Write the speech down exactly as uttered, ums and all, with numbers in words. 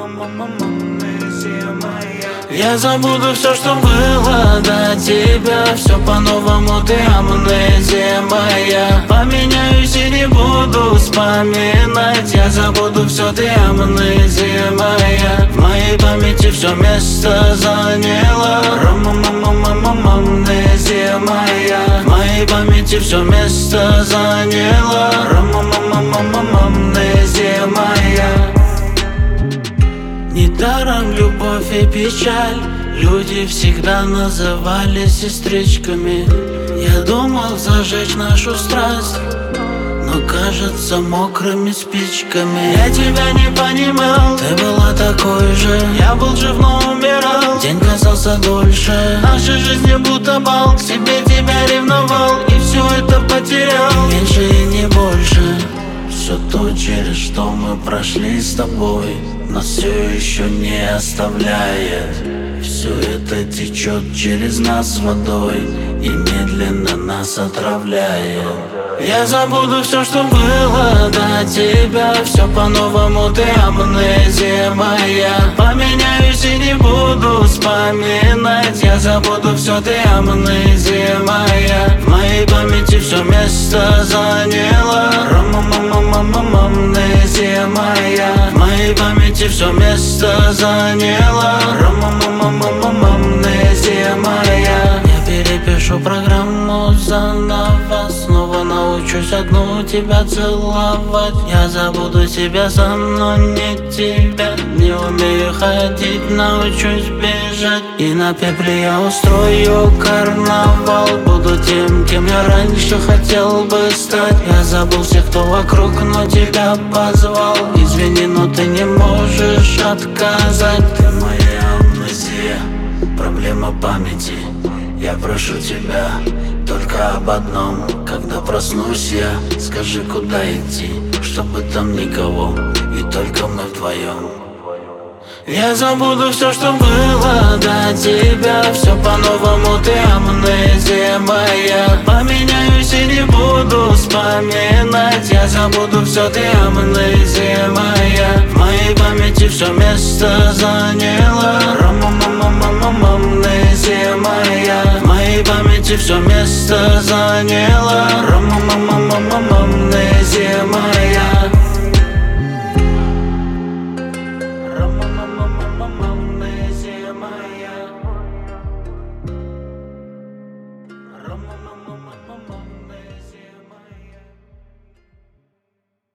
Я забуду все, что было до тебя. Все по-новому, ты амнезия моя. Поменяюсь и не буду вспоминать. Я забуду все, ты амнезия моя. В моей памяти все место заняла. Амнезия моя. В моей памяти все место заняла. Амнезия моя. Недаром любовь и печаль люди всегда называли сестричками. Я думал зажечь нашу страсть, но кажется мокрыми спичками. Я тебя не понимал, ты была такой же. Я был жив, но умирал, день казался дольше. Нашей жизни будто бал, к себе тебя ревновал и все это потерял. Меньше и не больше. Все то, через что мы прошли с тобой, нас все еще не оставляет. Все это течет через нас водой и медленно нас отравляет. Я забуду все, что было до тебя. Все по-новому, ты амнезия моя. Поменяюсь и не буду вспоминать. Я забуду все, ты амнезия моя. В моей памяти все место заняла. Амнезия моя. В моей памяти все место заняла. Амнезия моя. Я перепишу программу заново. Снова научусь одну тебя целовать. Я забуду тебя сам, но не тебя. Не умею ходить, научусь бежать. И на пепле я устрою карнавал. Буду тем, кем я раньше хотел бы стать. Я забыл всех, кто вокруг, но тебя позвал. Извини, но ты не можешь отказать. Ты моя амнезия, проблема памяти. Я прошу тебя только об одном. Когда проснусь я, скажи, куда идти, чтобы там никого, и только мы вдвоем. Я забуду все, что было до тебя. Все по-новому, ты амнезия моя. Поменяюсь и не буду вспоминать. Я забуду все, ты амнезия моя. В моей памяти все место заняла. Амнезия моя. В моей памяти все место заняла. Амнезия моя.